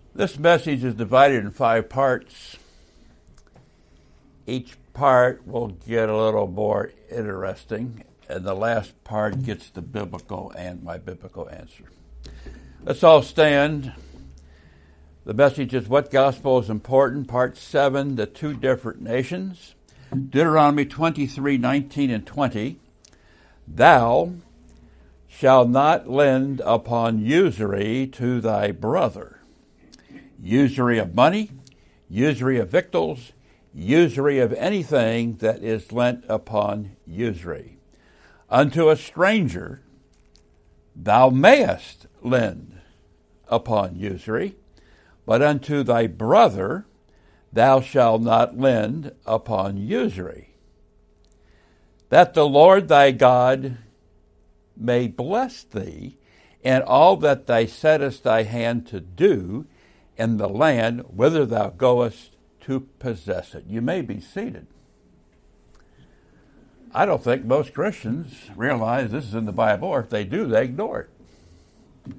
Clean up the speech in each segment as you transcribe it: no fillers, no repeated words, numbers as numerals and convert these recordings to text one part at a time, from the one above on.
This message is divided in 5 parts. Each part will get a little more interesting, and the last part gets the biblical and my biblical answer. Let's all stand. The message is What Gospel is Important, Part 7, The Two Different Nations. Deuteronomy 23:19 and 20. Thou shalt not lend upon usury to thy brother. Usury of money, usury of victuals, usury of anything that is lent upon usury. Unto a stranger thou mayest lend upon usury, but unto thy brother thou shalt not lend upon usury. That the Lord thy God may bless thee in all that thou settest thy hand to do in the land whither thou goest to possess it. You may be seated. I don't think most Christians realize this is in the Bible, or if they do, they ignore it.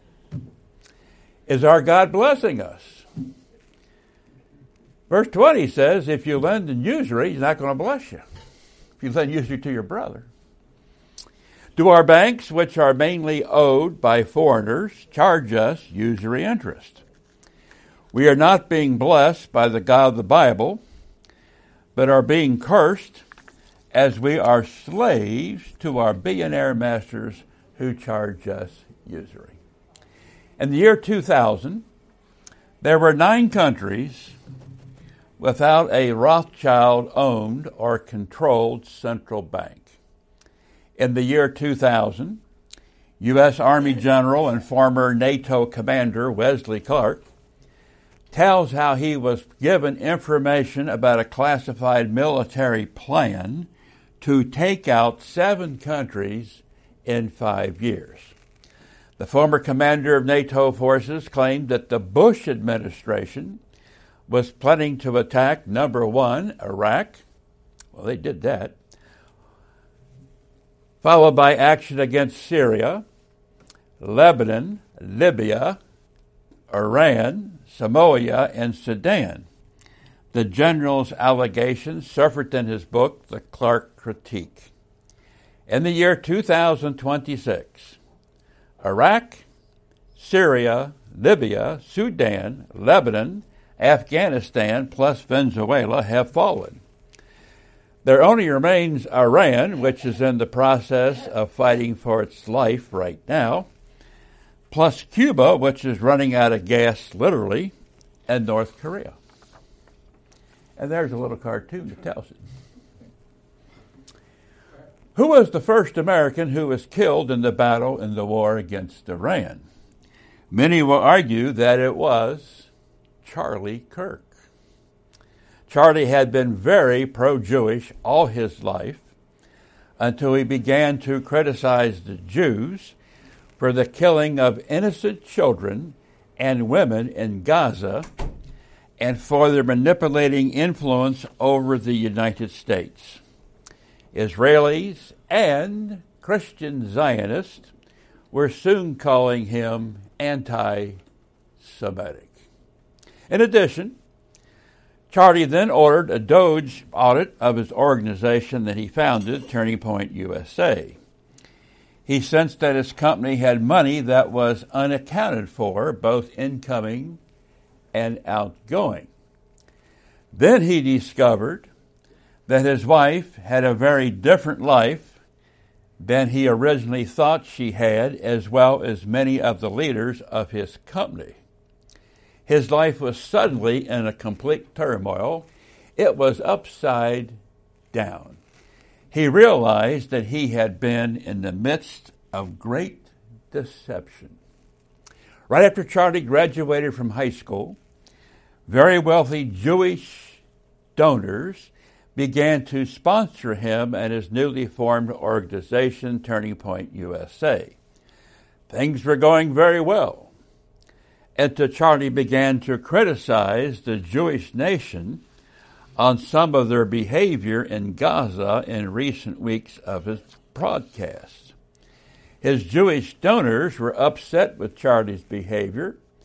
Is our God blessing us? Verse 20 says, if you lend in usury, he's not going to bless you. If you lend usury to your brother. Do our banks, which are mainly owed by foreigners, charge us usury interest? We are not being blessed by the God of the Bible, but are being cursed as we are slaves to our billionaire masters who charge us usury. In the year 2000, there were 9 countries without a Rothschild-owned or controlled central bank. In the year 2000, U.S. Army General and former NATO commander Wesley Clark tells how he was given information about a classified military plan to take out 7 countries in 5 years. The former commander of NATO forces claimed that the Bush administration was planning to attack, number 1, Iraq. Well, they did that. Followed by action against Syria, Lebanon, Libya, Iran, Somalia, and Sudan. The general's allegations surfaced in his book, The Clark Critique. In the year 2026, Iraq, Syria, Libya, Sudan, Lebanon, Afghanistan, plus Venezuela have fallen. There only remains Iran, which is in the process of fighting for its life right now, plus Cuba, which is running out of gas, literally, and North Korea. And there's a little cartoon that tells it. Who was the first American who was killed in the battle in the war against Iran? Many will argue that it was Charlie Kirk. Charlie had been very pro-Jewish all his life until he began to criticize the Jews for the killing of innocent children and women in Gaza and for their manipulating influence over the United States. Israelis and Christian Zionists were soon calling him anti-Semitic. In addition, Charlie then ordered a DOJ audit of his organization that he founded, Turning Point USA. He sensed that his company had money that was unaccounted for, both incoming and outgoing. Then he discovered that his wife had a very different life than he originally thought she had, as well as many of the leaders of his company. His life was suddenly in a complete turmoil. It was upside down. He realized that he had been in the midst of great deception. Right after Charlie graduated from high school, very wealthy Jewish donors began to sponsor him and his newly formed organization, Turning Point USA. Things were going very well until Charlie began to criticize the Jewish nation on some of their behavior in Gaza in recent weeks of his broadcasts. His Jewish donors were upset with Charlie's behavior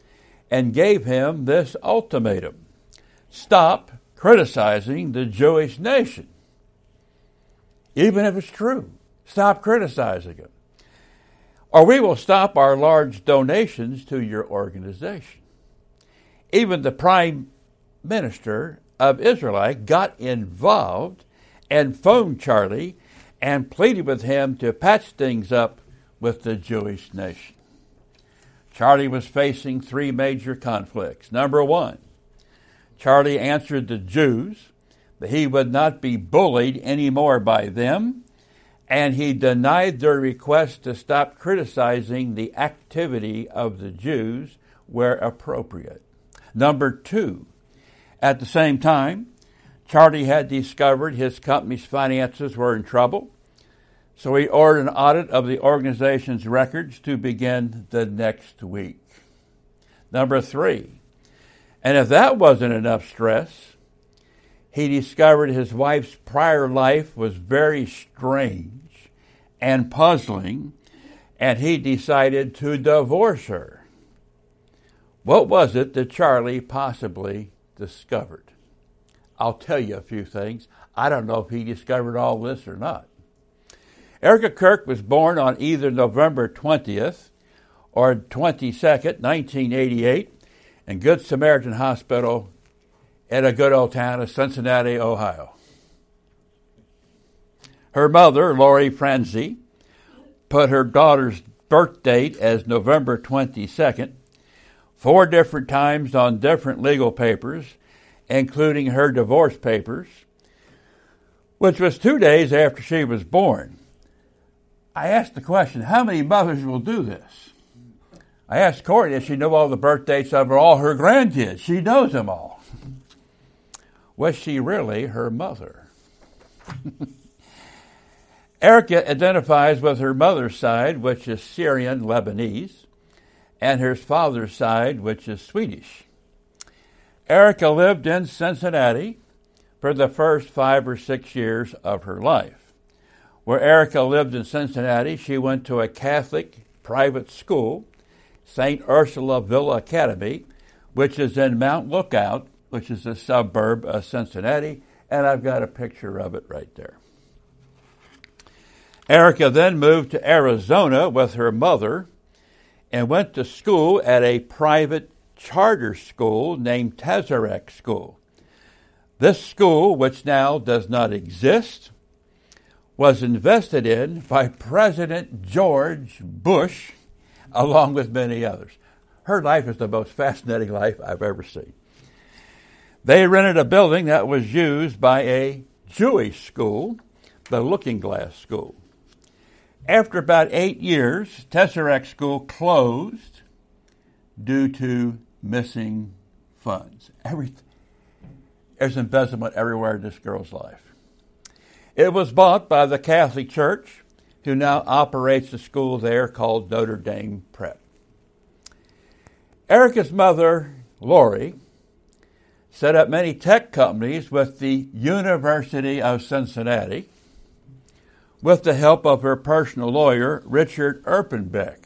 and gave him this ultimatum: stop criticizing the Jewish nation. Even if it's true, stop criticizing it, or we will stop our large donations to your organization. Even the Prime Minister of Israel got involved and phoned Charlie and pleaded with him to patch things up with the Jewish nation. Charlie was facing three major conflicts. Number one, Charlie answered the Jews that he would not be bullied anymore by them, and he denied their request to stop criticizing the activity of the Jews where appropriate. Number two, at the same time, Charlie had discovered his company's finances were in trouble, so he ordered an audit of the organization's records to begin the next week. Number three, and if that wasn't enough stress, he discovered his wife's prior life was very strange and puzzling, and he decided to divorce her. What was it that Charlie possibly discovered? I'll tell you a few things. I don't know if he discovered all this or not. Erica Kirk was born on either November 20th or 22nd, 1988, in Good Samaritan Hospital in a good old town of Cincinnati, Ohio. Her mother, Lori Franzi, put her daughter's birth date as November 22nd, 4 different times on different legal papers, including her divorce papers, which was 2 days after she was born. I asked the question, how many mothers will do this? I asked Corey if she knew all the birth dates of all her grandkids. She knows them all. Was she really her mother? Erica identifies with her mother's side, which is Syrian Lebanese, and her father's side, which is Swedish. Erica lived in Cincinnati for the first 5 or 6 years of her life. Where Erica lived in Cincinnati, she went to a Catholic private school, St. Ursula Villa Academy, which is in Mount Lookout, which is a suburb of Cincinnati, and I've got a picture of it right there. Erica then moved to Arizona with her mother and went to school at a private charter school named Tesseract School. This school, which now does not exist, was invested in by President George Bush, along with many others. Her life is the most fascinating life I've ever seen. They rented a building that was used by a Jewish school, the Looking Glass School. After about 8 years, Tesseract School closed due to missing funds. There's embezzlement everywhere in this girl's life. It was bought by the Catholic Church, who now operates a school there called Notre Dame Prep. Erica's mother, Lori, set up many tech companies with the University of Cincinnati with the help of her personal lawyer, Richard Erpenbeck.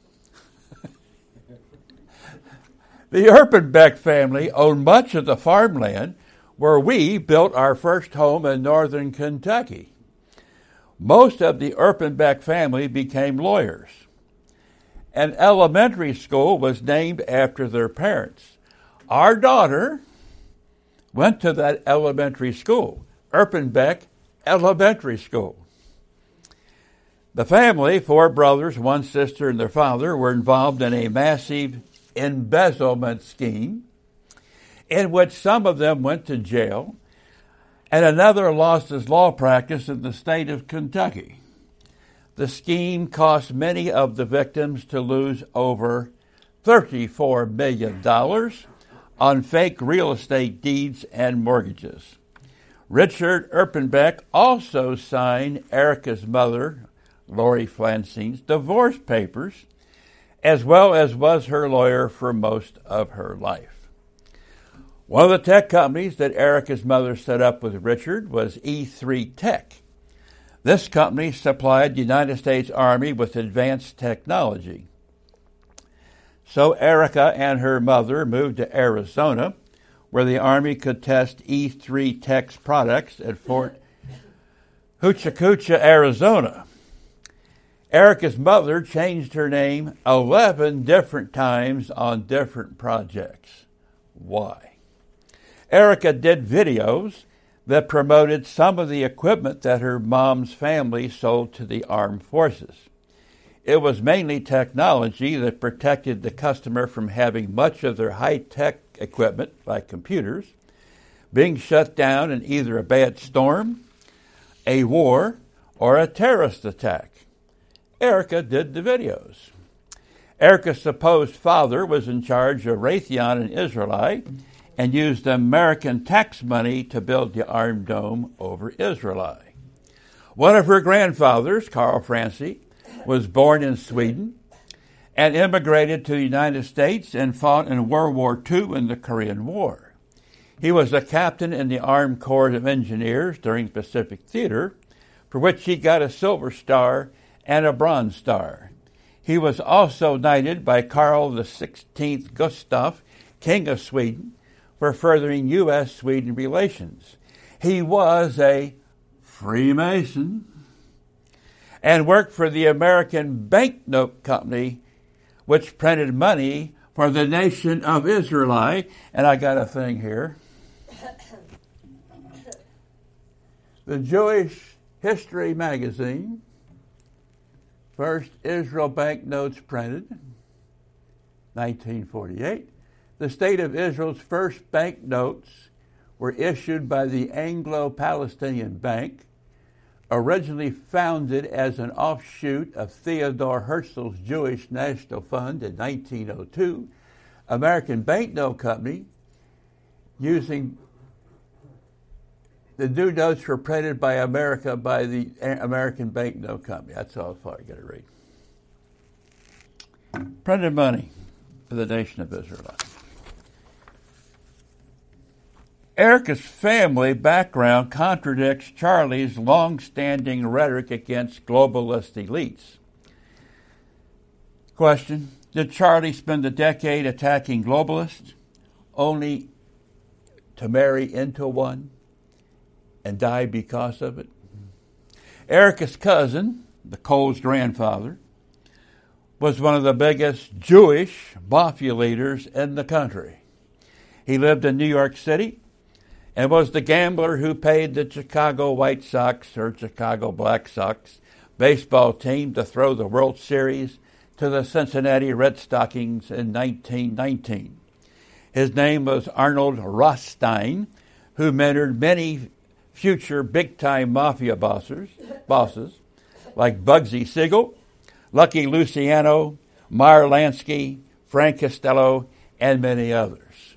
The Erpenbeck family owned much of the farmland where we built our first home in northern Kentucky. Most of the Erpenbeck family became lawyers. An elementary school was named after their parents. Our daughter went to that elementary school, Erpenbeck Elementary School. The family, 4 brothers, 1 sister, and their father, were involved in a massive embezzlement scheme in which some of them went to jail and another lost his law practice in the state of Kentucky. The scheme cost many of the victims to lose over $34 million on fake real estate deeds and mortgages. Richard Erpenbeck also signed Erica's mother, Lori Flancine's, divorce papers, as well as was her lawyer for most of her life. One of the tech companies that Erica's mother set up with Richard was E3 Tech. This company supplied the United States Army with advanced technology. So Erica and her mother moved to Arizona, where the Army could test E3 Tech's products at Fort Huachuca, Arizona. Erica's mother changed her name 11 different times on different projects. Why? Erica did videos that promoted some of the equipment that her mom's family sold to the armed forces. It was mainly technology that protected the customer from having much of their high-tech equipment, like computers, being shut down in either a bad storm, a war, or a terrorist attack. Erica did the videos. Erica's supposed father was in charge of Raytheon and Israelite and used American tax money to build the Iron Dome over Israelite. One of her grandfathers, Carl Francie, was born in Sweden and immigrated to the United States and fought in World War II and the Korean War. He was a captain in the Armed Corps of Engineers during Pacific Theater, for which he got a Silver Star and a Bronze Star. He was also knighted by Karl XVI Gustav, King of Sweden, for furthering U.S.-Sweden relations. He was a Freemason and worked for the American Banknote Company, which printed money for the nation of Israel. And I got a thing here. The Jewish History magazine, first Israel banknotes printed, 1948. The State of Israel's first banknotes were issued by the Anglo-Palestinian Bank, originally founded as an offshoot of Theodore Herzl's Jewish National Fund in 1902. American Banknote Company, using the new notes were printed by America by the American Banknote Company. That's all far I got to read. Printed money for the nation of Israel. Erica's family background contradicts Charlie's long-standing rhetoric against globalist elites. Question: did Charlie spend a decade attacking globalists only to marry into one and die because of it? Erica's cousin, the Coles grandfather, was one of the biggest Jewish mafia leaders in the country. He lived in New York City and was the gambler who paid the Chicago White Sox or Chicago Black Sox baseball team to throw the World Series to the Cincinnati Red Stockings in 1919. His name was Arnold Rothstein, who mentored many future big-time mafia bosses like Bugsy Siegel, Lucky Luciano, Meyer Lansky, Frank Costello, and many others.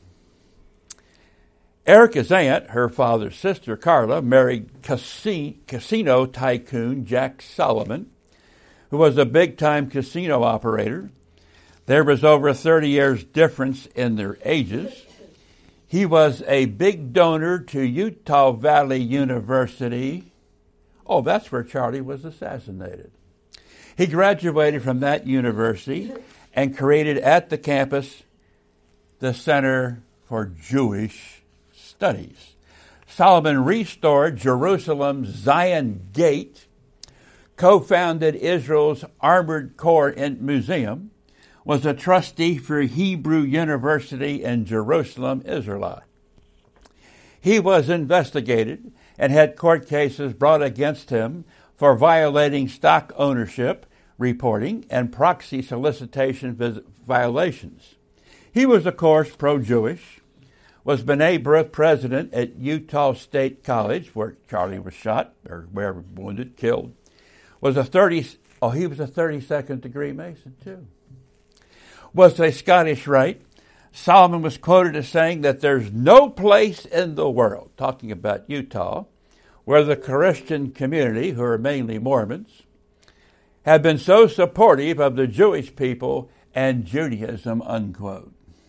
Erica's aunt, her father's sister, Carla, married casino tycoon Jack Solomon, who was a big-time casino operator. There was over 30 years difference in their ages. He was a big donor to Utah Valley University. Oh, that's where Charlie was assassinated. He graduated from that university and created at the campus the Center for Jewish Studies. Solomon restored Jerusalem's Zion Gate, co-founded Israel's Armored Corps Museum, was a trustee for Hebrew University in Jerusalem, Israel. He was investigated and had court cases brought against him for violating stock ownership reporting and proxy solicitation violations. He was, of course, pro-Jewish, was B'nai B'rith president at Utah State College, where Charlie was shot, or wherever wounded, killed. He was a 32nd degree Mason, too. Was a Scottish Rite. Solomon was quoted as saying that there's no place in the world, talking about Utah, where the Christian community, who are mainly Mormons, have been so supportive of the Jewish people and Judaism, unquote.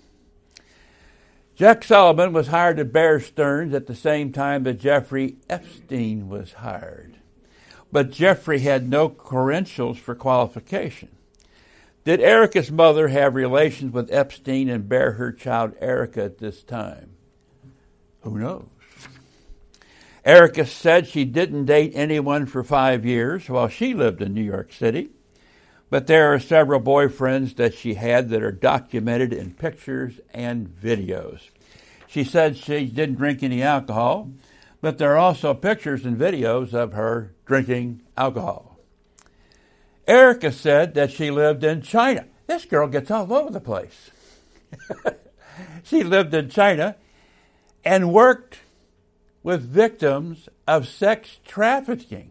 Jack Solomon was hired to Bear Stearns at the same time that Jeffrey Epstein was hired. But Jeffrey had no credentials for qualification. Did Erica's mother have relations with Epstein and bear her child Erica at this time? Who knows? Erica said she didn't date anyone for 5 years while she lived in New York City, but there are several boyfriends that she had that are documented in pictures and videos. She said she didn't drink any alcohol, but there are also pictures and videos of her drinking alcohol. Erica said that she lived in China. This girl gets all over the place. She lived in China and worked with victims of sex trafficking.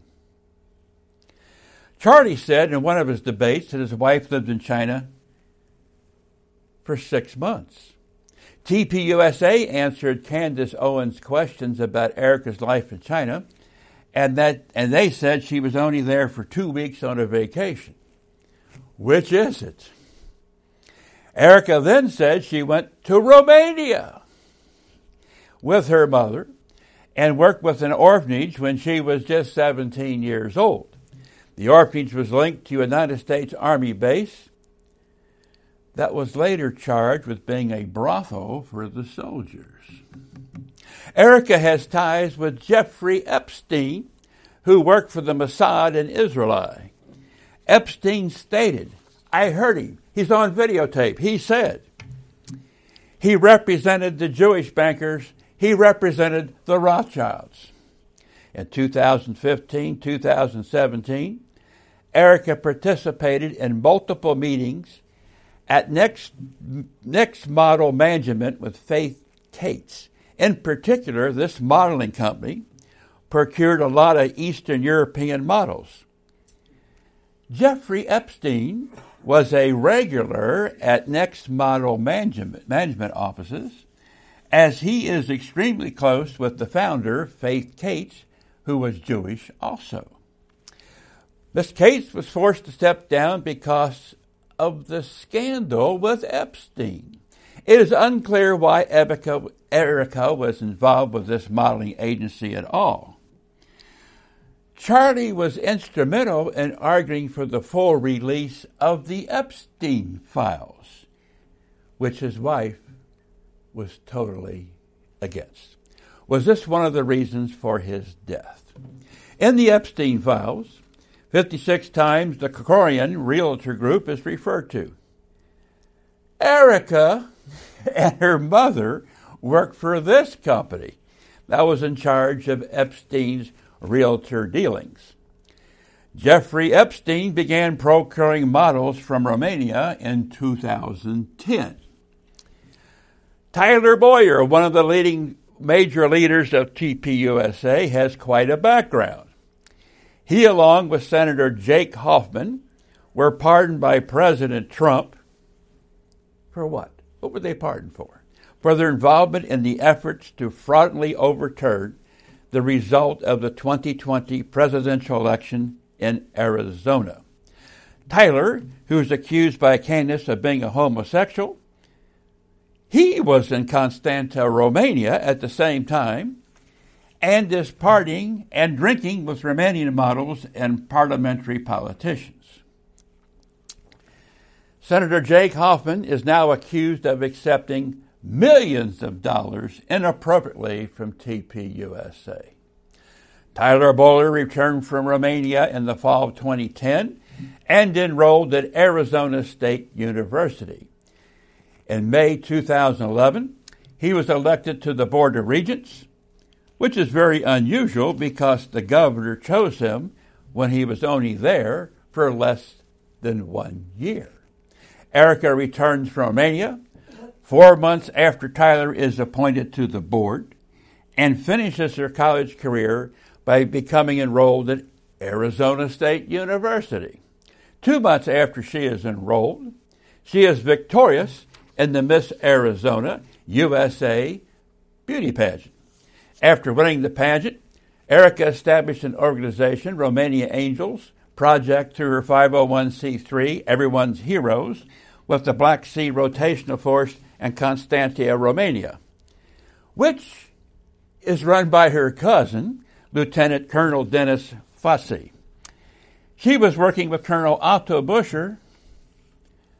Charlie said in one of his debates that his wife lived in China for 6 months. TPUSA answered Candace Owens' questions about Erica's life in China, and they said she was only there for 2 weeks on a vacation. Which is it? Erica then said she went to Romania with her mother and worked with an orphanage when she was just 17 years old. The orphanage was linked to a United States Army base that was later charged with being a brothel for the soldiers. Erica has ties with Jeffrey Epstein, who worked for the Mossad in Israel. Epstein stated, I heard him, he's on videotape, he said, he represented the Jewish bankers, he represented the Rothschilds. In 2015, 2017, Erica participated in multiple meetings at Next Model Management with Faith Cates. In particular, this modeling company procured a lot of Eastern European models. Jeffrey Epstein was a regular at Next Model Management offices, as he is extremely close with the founder, Faith Cates, who was Jewish also. Miss Cates was forced to step down because of the scandal with Epstein. It is unclear why Erica was involved with this modeling agency at all. Charlie was instrumental in arguing for the full release of the Epstein files, which his wife was totally against. Was this one of the reasons for his death? In the Epstein files, 56 times the Krikorian Realtor Group is referred to. Erica and her mother worked for this company that was in charge of Epstein's realtor dealings. Jeffrey Epstein began procuring models from Romania in 2010. Tyler Boyer, one of the major leaders of TPUSA, has quite a background. He, along with Senator Jake Hoffman, were pardoned by President Trump. For what? What were they pardoned for? For their involvement in the efforts to fraudulently overturn the result of the 2020 presidential election in Arizona. Tyler, who is accused by Candace of being a homosexual, he was in Constanta, Romania at the same time, and is partying and drinking with Romanian models and parliamentary politicians. Senator Jake Hoffman is now accused of accepting millions of dollars inappropriately from TPUSA. Tyler Boyer returned from Romania in the fall of 2010 and enrolled at Arizona State University. In May 2011, he was elected to the Board of Regents, which is very unusual because the governor chose him when he was only there for less than 1 year. Erica returns from Romania 4 months after Tyler is appointed to the board and finishes her college career by becoming enrolled at Arizona State University. 2 months after she is enrolled, she is victorious in the Miss Arizona USA beauty pageant. After winning the pageant, Erica established an organization, Romania Angels Project, through her 501c3, Everyone's Heroes, with the Black Sea Rotational Force in Constantia, Romania, which is run by her cousin, Lieutenant Colonel Dennis Fossey. She was working with Colonel Otto Buscher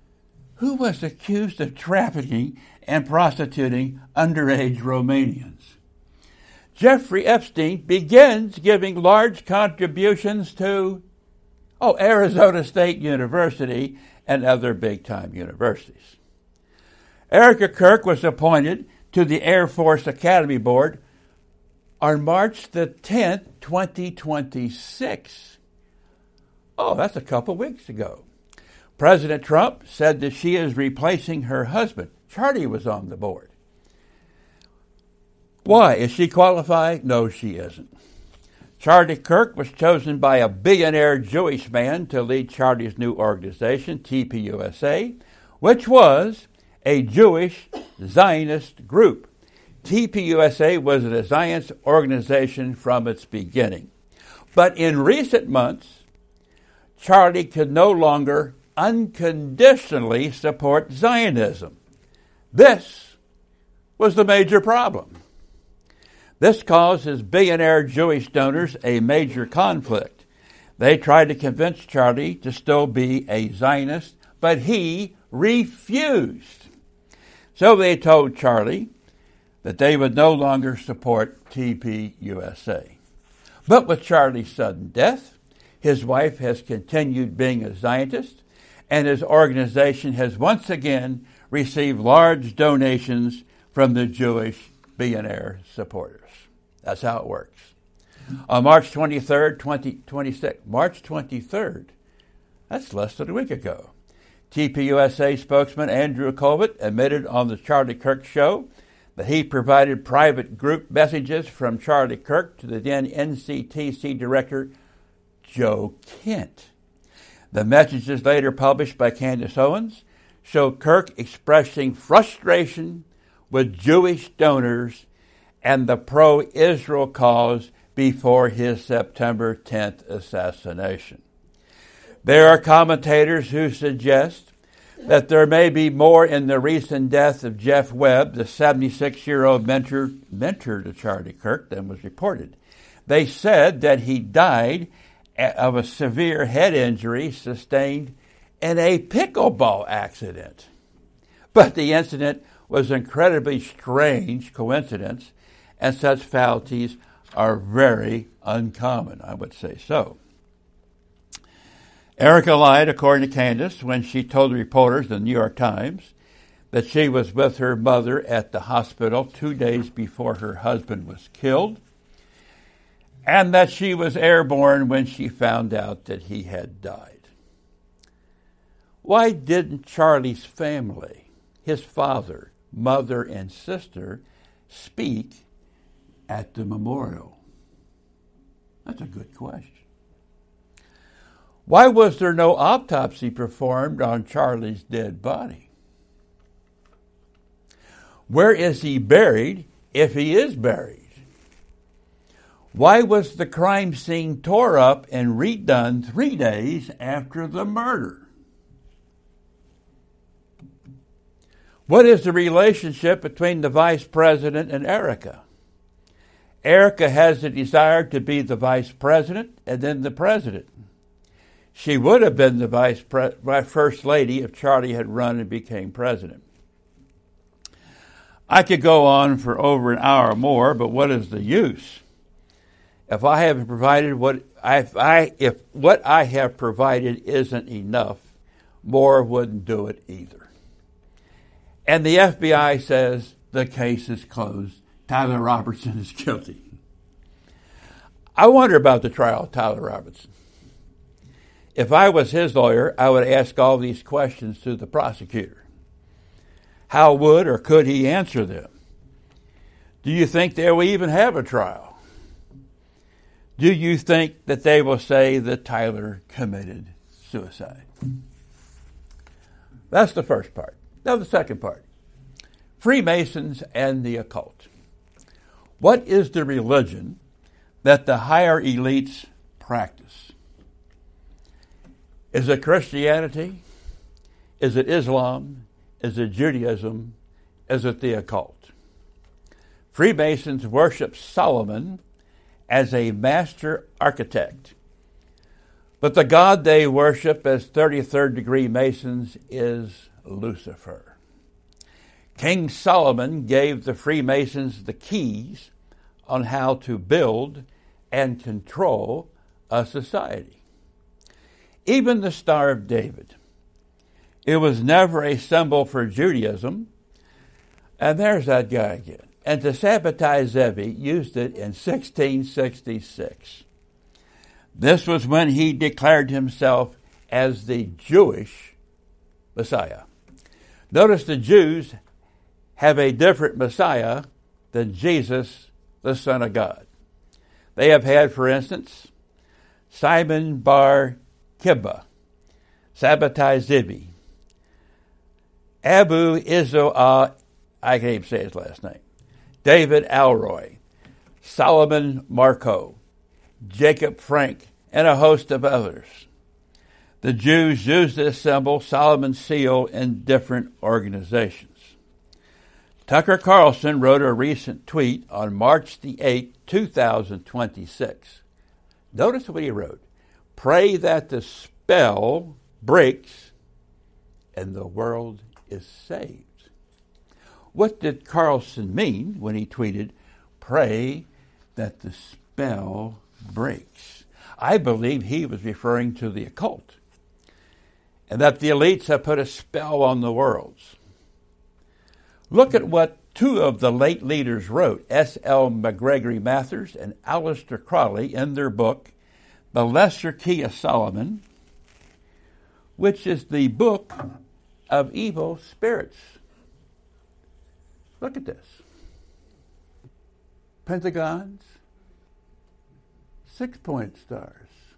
who was accused of trafficking and prostituting underage Romanians. Jeffrey Epstein begins giving large contributions to Arizona State University and other big-time universities. Erica Kirk was appointed to the Air Force Academy Board on March the 10th, 2026. That's a couple weeks ago. President Trump said that she is replacing her husband. Charlie was on the board. Why? Is she qualified? No, she isn't. Charlie Kirk was chosen by a billionaire Jewish man to lead Charlie's new organization, TPUSA, which was a Jewish Zionist group. TPUSA was a Zionist organization from its beginning. But in recent months, Charlie could no longer unconditionally support Zionism. This was the major problem. This caused his billionaire Jewish donors a major conflict. They tried to convince Charlie to still be a Zionist, but he refused. So they told Charlie that they would no longer support TPUSA. But with Charlie's sudden death, his wife has continued being a Zionist, and his organization has once again received large donations from the Jewish billionaire supporters. That's how it works. On March 23rd, 2026, March 23rd, that's less than a week ago, TPUSA spokesman Andrew Colbert admitted on the Charlie Kirk Show that he provided private group messages from Charlie Kirk to the then NCTC director, Joe Kent. The messages later published by Candace Owens show Kirk expressing frustration with Jewish donors and the pro-Israel cause before his September 10th assassination. There are commentators who suggest that there may be more in the recent death of Jeff Webb, the 76-year-old mentor to Charlie Kirk, than was reported. They said that he died of a severe head injury sustained in a pickleball accident. But the incident was an incredibly strange coincidence, and such fatalities are very uncommon, I would say so. Erica lied, according to Candace, when she told reporters in the New York Times that she was with her mother at the hospital 2 days before her husband was killed, and that she was airborne when she found out that he had died. Why didn't Charlie's family, his father, mother, and sister, speak at the memorial? That's a good question. Why was there no autopsy performed on Charlie's dead body? Where is he buried, if he is buried? Why was the crime scene tore up and redone 3 days after the murder? What is the relationship between the vice president and Erica? Erica has the desire to be the vice president and then the president. She would have been the first lady if Charlie had run and became president. I could go on for over an hour more, but what is the use? If I haven't provided if what I have provided isn't enough, more wouldn't do it either. And the FBI says the case is closed. Tyler Robertson is guilty. I wonder about the trial of Tyler Robertson. If I was his lawyer, I would ask all these questions to the prosecutor. How would or could he answer them? Do you think they will even have a trial? Do you think that they will say that Tyler committed suicide? That's the first part. Now the second part. Freemasons and the occult. What is the religion that the higher elites practice? Is it Christianity? Is it Islam? Is it Judaism? Is it the occult? Freemasons worship Solomon as a master architect. But the God they worship as 33rd degree Masons is Lucifer. King Solomon gave the Freemasons the keys on how to build and control a society. Even the Star of David. It was never a symbol for Judaism. And there's that guy again. And the Sabbatai Zevi used it in 1666. This was when he declared himself as the Jewish Messiah. Notice the Jews have a different Messiah than Jesus, the Son of God. They have had, for instance, Simon Bar Kibbutz, Sabbatai Zevi, Abu Izoah, I can't even say his last name, David Alroy, Solomon Marco, Jacob Frank, and a host of others. The Jews used this symbol, Solomon's seal, in different organizations. Tucker Carlson wrote a recent tweet on March the 8th, 2026. Notice what he wrote. Pray that the spell breaks and the world is saved. What did Carlson mean when he tweeted, pray that the spell breaks? I believe he was referring to the occult, and that the elites have put a spell on the worlds. Look at what two of the late leaders wrote, S.L. McGregory Mathers and Aleister Crowley, in their book, The Lesser Key of Solomon, which is the book of evil spirits. Look at this. Pentagons, 6-point stars.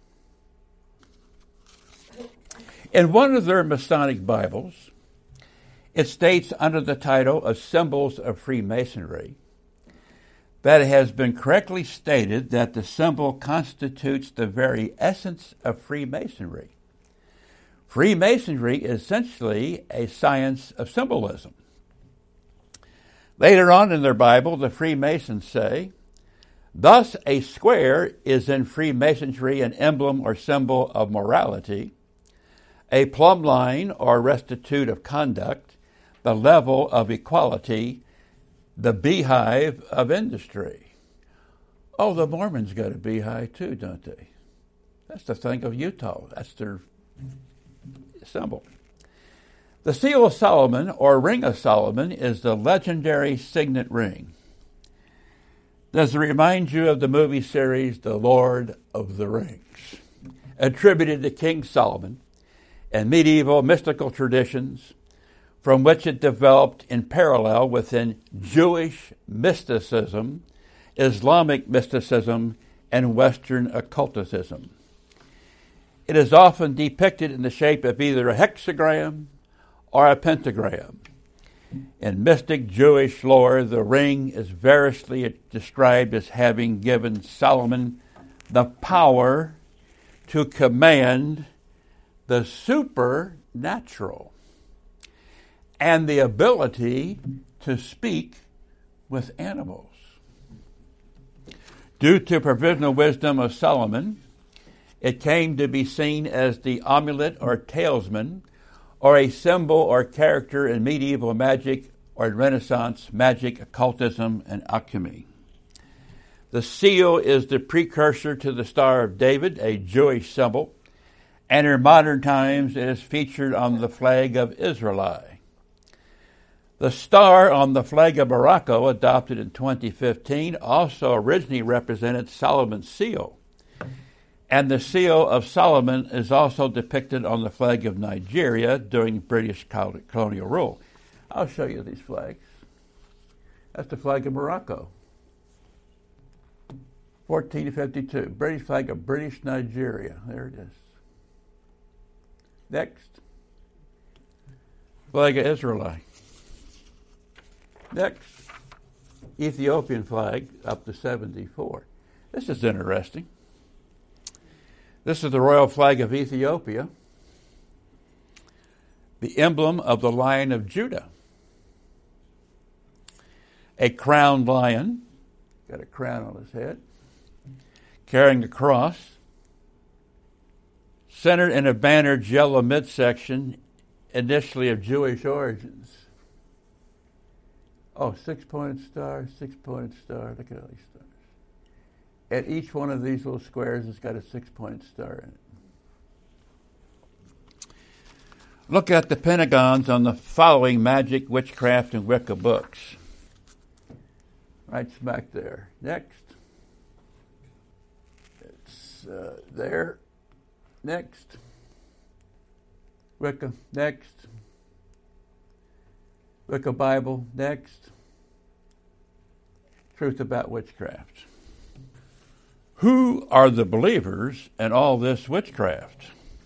In one of their Masonic Bibles, it states under the title of Symbols of Freemasonry that it has been correctly stated that the symbol constitutes the very essence of Freemasonry. Freemasonry is essentially a science of symbolism. Later on in their Bible, the Freemasons say, thus a square is in Freemasonry an emblem or symbol of morality, a plumb line or rectitude of conduct, the level of equality, the beehive of industry. Oh, the Mormons got a beehive too, don't they? That's the thing of Utah. That's their symbol. The Seal of Solomon, or Ring of Solomon, is the legendary signet ring. Does it remind you of the movie series The Lord of the Rings, attributed to King Solomon and medieval mystical traditions, from which it developed in parallel within Jewish mysticism, Islamic mysticism, and Western occultism. It is often depicted in the shape of either a hexagram or a pentagram. In mystic Jewish lore, the ring is variously described as having given Solomon the power to command the supernatural and the ability to speak with animals. Due to provisional wisdom of Solomon, it came to be seen as the amulet or talisman, or a symbol or character in medieval magic or Renaissance magic, occultism, and alchemy. The seal is the precursor to the Star of David, a Jewish symbol, and in modern times it is featured on the flag of Israel. The star on the flag of Morocco, adopted in 2015, also originally represented Solomon's seal. And the seal of Solomon is also depicted on the flag of Nigeria during British colonial rule. I'll show you these flags. That's the flag of Morocco. 1452, British flag of British Nigeria. There it is. Next. Flag of Israel. Next. Ethiopian flag up to 74. This is interesting. This is the royal flag of Ethiopia, the emblem of the Lion of Judah. A crowned lion, got a crown on his head, carrying a cross, centered in a bannered yellow midsection initially of Jewish origins. Oh, 6-pointed star, 6-pointed star. Look at all these stars. And each one of these little squares has got a 6-pointed star in it. Look at the pentagons on the following magic, witchcraft, and Wicca books. Right smack there. Next. It's there. Next. Wicca. Next. Wicca Bible. Next. Truth about witchcraft. Who are the believers in all this witchcraft?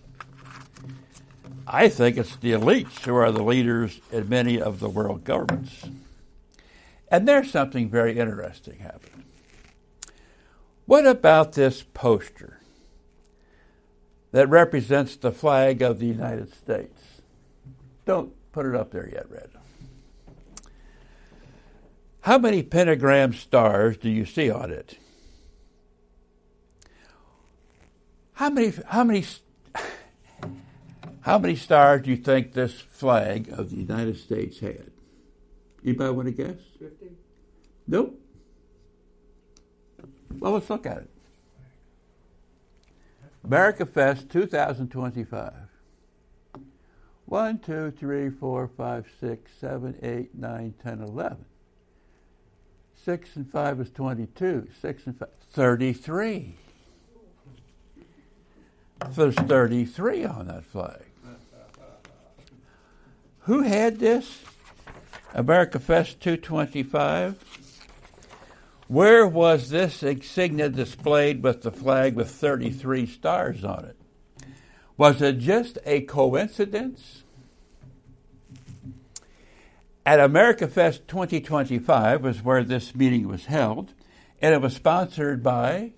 I think it's the elites who are the leaders in many of the world governments. And there's something very interesting happening. What about this poster that represents the flag of the United States? Don't put it up there yet, Red. How many pentagram stars do you see on it? How many stars do you think this flag of the United States had? Anybody want to guess? 50? Nope. Well, let's look at it. America Fest 2025. 1, 2, 3, 4, 5, 6, 7, 8, 9, 10, 11. 6 and 5 is 22. 6 and 5, 33. There's 33 on that flag. Who had this? America Fest 225. Where was this insignia displayed with the flag with 33 stars on it? Was it just a coincidence? At America Fest 2025 was where this meeting was held, and it was sponsored by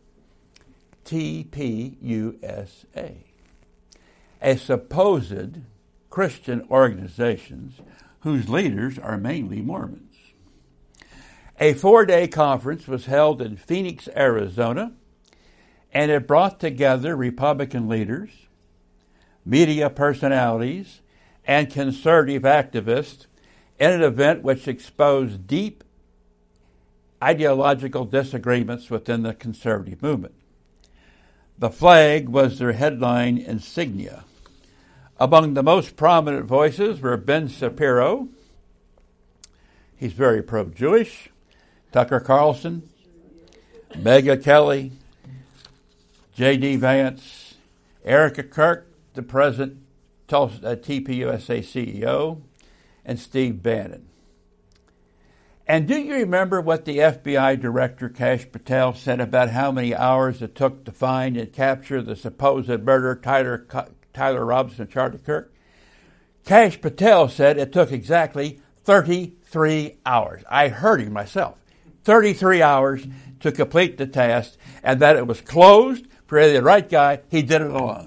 TPUSA, a supposed Christian organization whose leaders are mainly Mormons. A 4-day conference was held in Phoenix, Arizona, and it brought together Republican leaders, media personalities, and conservative activists in an event which exposed deep ideological disagreements within the conservative movement. The flag was their headline insignia. Among the most prominent voices were Ben Shapiro. He's very pro-Jewish. Tucker Carlson, Megyn Kelly, J.D. Vance, Erica Kirk, the present TPUSA CEO, and Steve Bannon. And do you remember what the FBI Director Kash Patel said about how many hours it took to find and capture the supposed murderer Tyler Robinson and Charlie Kirk? Kash Patel said it took exactly 33 hours. I heard him myself. 33 hours to complete the task, and that it was closed for the right guy. He did it alone.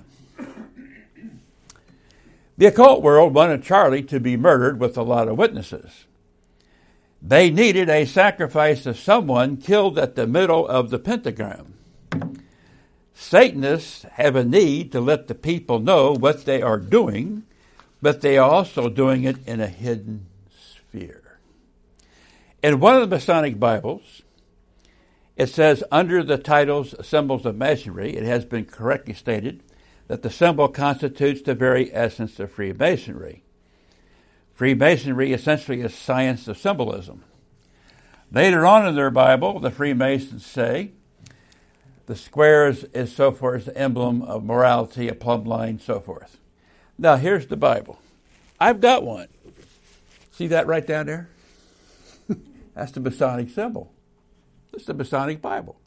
The occult world wanted Charlie to be murdered with a lot of witnesses. They needed a sacrifice of someone killed at the middle of the pentagram. Satanists have a need to let the people know what they are doing, but they are also doing it in a hidden sphere. In one of the Masonic Bibles, it says under the titles Symbols of Masonry, it has been correctly stated that the symbol constitutes the very essence of Freemasonry. Freemasonry essentially is science of symbolism. Later on in their Bible, the Freemasons say the square is so forth, the emblem of morality, a plumb line, so forth. Now, here's the Bible. I've got one. See that right down there? That's the Masonic symbol. It's the Masonic Bible.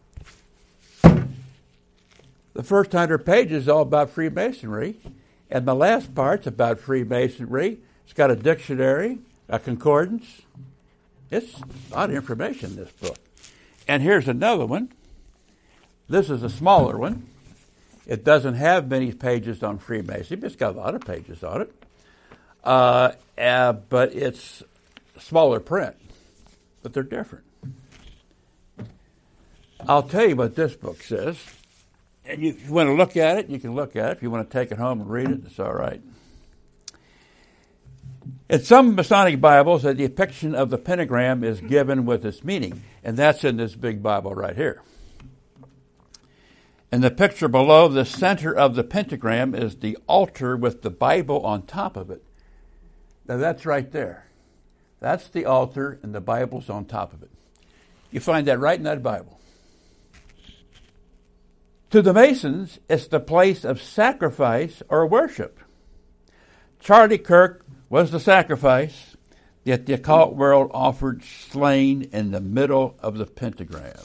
The first 100 pages is all about Freemasonry, and the last part's about Freemasonry. It's got a dictionary, a concordance. It's a lot of information in this book. And here's another one. This is a smaller one. It doesn't have many pages on Freemasonry, but it's got a lot of pages on it. But it's smaller print, but they're different. I'll tell you what this book says. And you want to look at it, you can look at it. If you want to take it home and read it, it's all right. In some Masonic Bibles, a depiction of the pentagram is given with its meaning, and that's in this big Bible right here. In the picture below, the center of the pentagram is the altar with the Bible on top of it. Now that's right there. That's the altar, and the Bible's on top of it. You find that right in that Bible. To the Masons, it's the place of sacrifice or worship. Charlie Kirk was the sacrifice that the occult world offered, slain in the middle of the pentagram.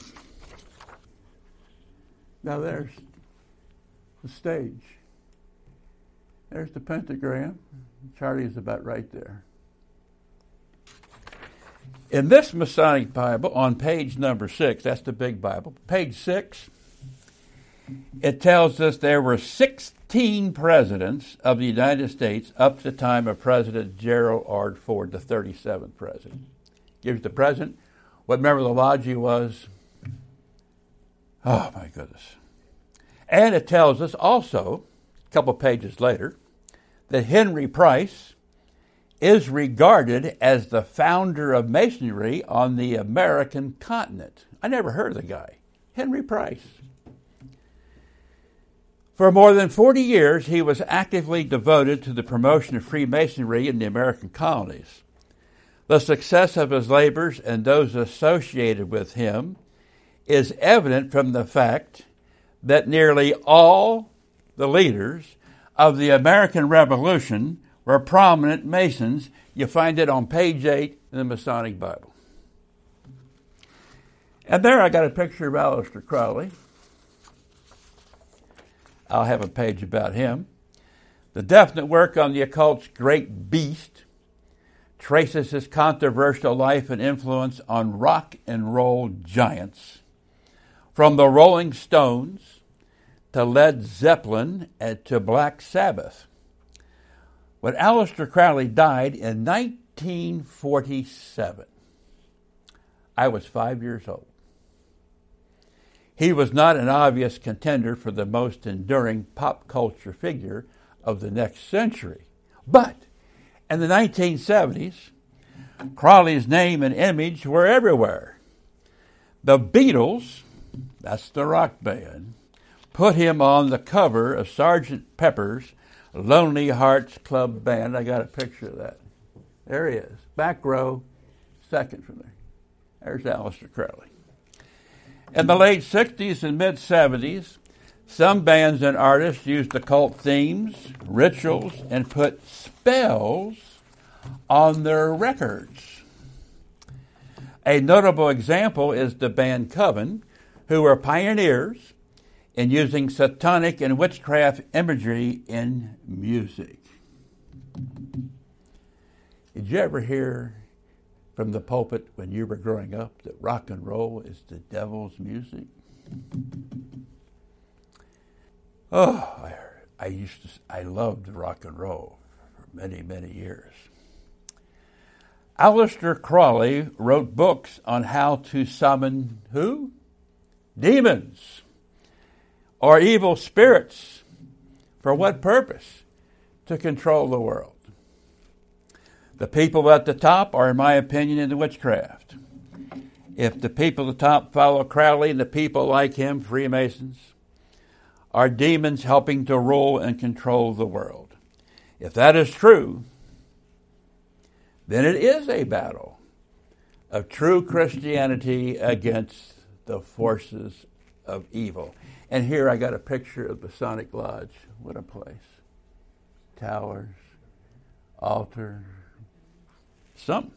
Now there's the stage. There's the pentagram. Charlie is about right there. In this Masonic Bible, on page number 6, that's the big Bible, page 6, it tells us there were 16 presidents of the United States up to the time of President Gerald R. Ford, the 37th president. Gives the president what member of the lodge he was. Oh, my goodness. And it tells us also, a couple pages later, that Henry Price is regarded as the founder of Masonry on the American continent. I never heard of the guy. Henry Price. For more than 40 years, he was actively devoted to the promotion of Freemasonry in the American colonies. The success of his labors and those associated with him is evident from the fact that nearly all the leaders of the American Revolution were prominent Masons. You find it on page 8 in the Masonic Bible. And there I got a picture of Aleister Crowley. I'll have a page about him. The definite work on the occult's great beast traces his controversial life and influence on rock and roll giants, from the Rolling Stones to Led Zeppelin and to Black Sabbath. When Aleister Crowley died in 1947, I was 5 years old. He was not an obvious contender for the most enduring pop culture figure of the next century. But in the 1970s, Crowley's name and image were everywhere. The Beatles, that's the rock band, put him on the cover of Sgt. Pepper's Lonely Hearts Club Band. I got a picture of that. There he is, back row, second from there. There's Aleister Crowley. In the late 60s and mid-70s, some bands and artists used occult themes, rituals, and put spells on their records. A notable example is the band Coven, who were pioneers in using satanic and witchcraft imagery in music. Did you ever hear from the pulpit when you were growing up that rock and roll is the devil's music? Oh, I loved rock and roll for many, many years. Aleister Crowley wrote books on how to summon who? Demons or evil spirits. For what purpose? To control the world. The people at the top are, in my opinion, into witchcraft. If the people at the top follow Crowley and the people like him, Freemasons, are demons helping to rule and control the world. If that is true, then it is a battle of true Christianity against the forces of evil. And here I got a picture of the Masonic Lodge. What a place. Towers, altar, something.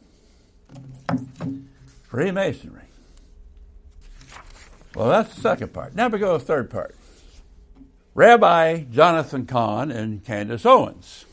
Freemasonry. Well, that's the second part. Now we go to the third part. Rabbi Jonathan Cahn and Candace Owens.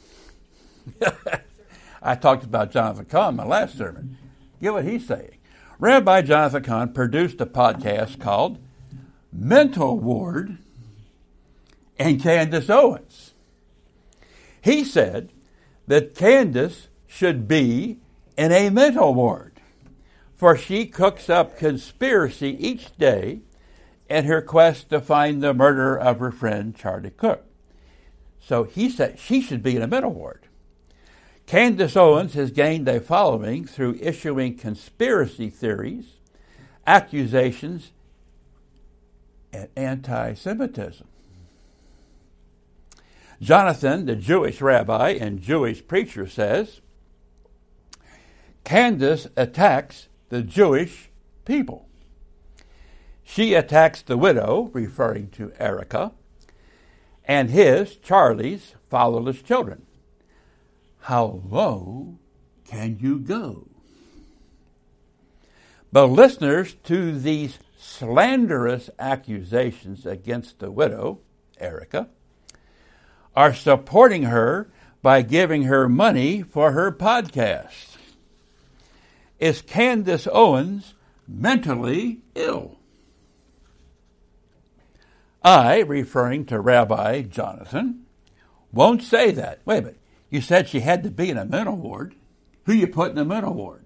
I talked about Jonathan Cahn in my last sermon. Get what he's saying. Rabbi Jonathan Cahn produced a podcast called Mental Ward and Candace Owens. He said that Candace should be in a mental ward, for she cooks up conspiracy each day in her quest to find the murderer of her friend Charlie Kirk. So he said she should be in a mental ward. Candace Owens has gained a following through issuing conspiracy theories, accusations, and anti-Semitism. Jonathan, the Jewish rabbi and Jewish preacher, says, Candace attacks the Jewish people. She attacks the widow, referring to Erica, and his, Charlie's, fatherless children. How low can you go? But listeners to these slanderous accusations against the widow, Erica, are supporting her by giving her money for her podcast. Is Candace Owens mentally ill? I, referring to Rabbi Jonathan, won't say that. Wait a minute. You said she had to be in a mental ward. Who you put in a mental ward?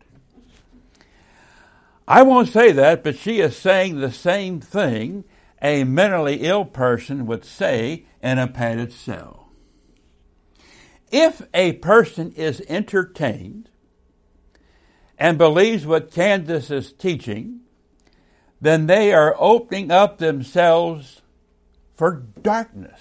I won't say that, but she is saying the same thing a mentally ill person would say in a padded cell. If a person is entertained and believes what Candace is teaching, then they are opening up themselves for darkness.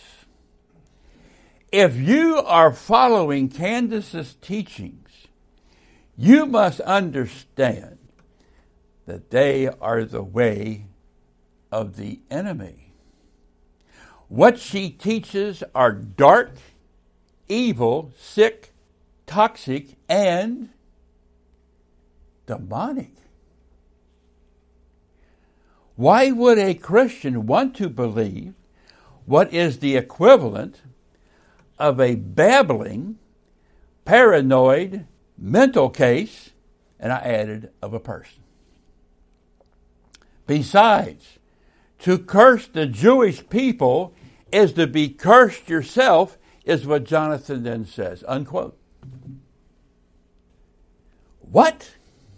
If you are following Candace's teachings, you must understand that they are the way of the enemy. What she teaches are dark, evil, sick, toxic, and demonic. Why would a Christian want to believe what is the equivalent of a babbling, paranoid, mental case, and I added, of a person? Besides, to curse the Jewish people is to be cursed yourself, is what Jonathan then says, unquote. What?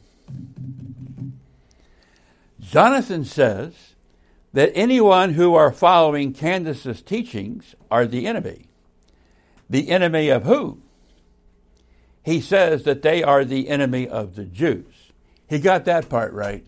Jonathan says that anyone who are following Candace's teachings are the enemy. The enemy of who? He says that they are the enemy of the Jews. He got that part right.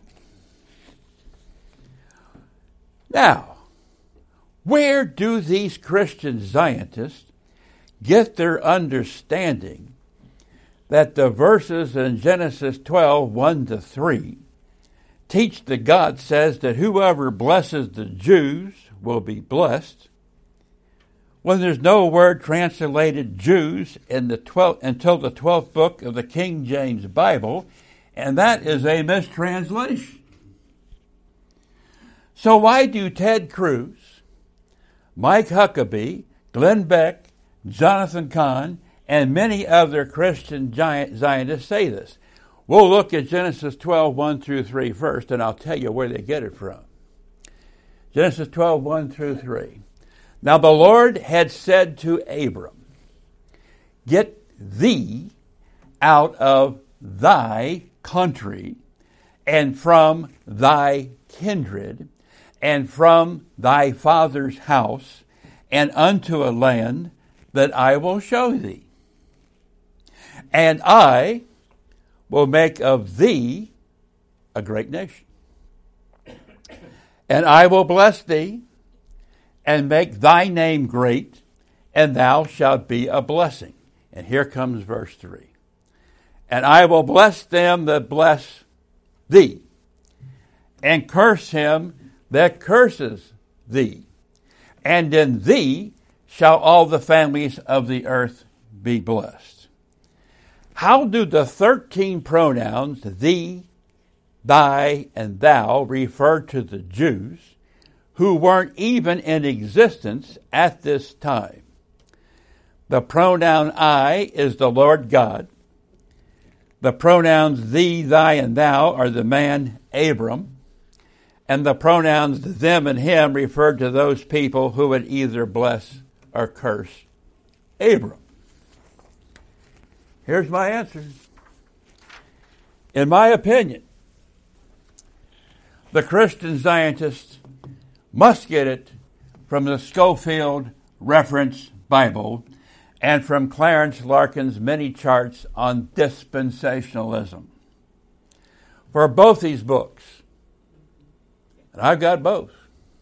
Now, where do these Christian Zionists get their understanding that the verses in Genesis 12, 1-3, teach that God says that whoever blesses the Jews will be blessed, when there's no word translated Jews in until the 12th book of the King James Bible, and that is a mistranslation? So why do Ted Cruz, Mike Huckabee, Glenn Beck, Jonathan Cahn, and many other Christian Zionists say this? We'll look at Genesis 12, 1-3 first, and I'll tell you where they get it from. Genesis 12, 1-3. Now the Lord had said to Abram, get thee out of thy country, and from thy kindred, and from thy father's house, and unto a land that I will show thee. And I will make of thee a great nation. And I will bless thee, and make thy name great, and thou shalt be a blessing. And here comes verse 3. And I will bless them that bless thee, and curse him that curses thee. And in thee shall all the families of the earth be blessed. How do the 13 pronouns, thee, thy, and thou, refer to the Jews who weren't even in existence at this time? The pronoun I is the Lord God. The pronouns thee, thy, and thou are the man Abram. And the pronouns them and him refer to those people who would either bless or curse Abram. Here's my answer. In my opinion, the Christian Zionists must get it from the Scofield Reference Bible, and from Clarence Larkin's many charts on dispensationalism. For both these books, and I've got both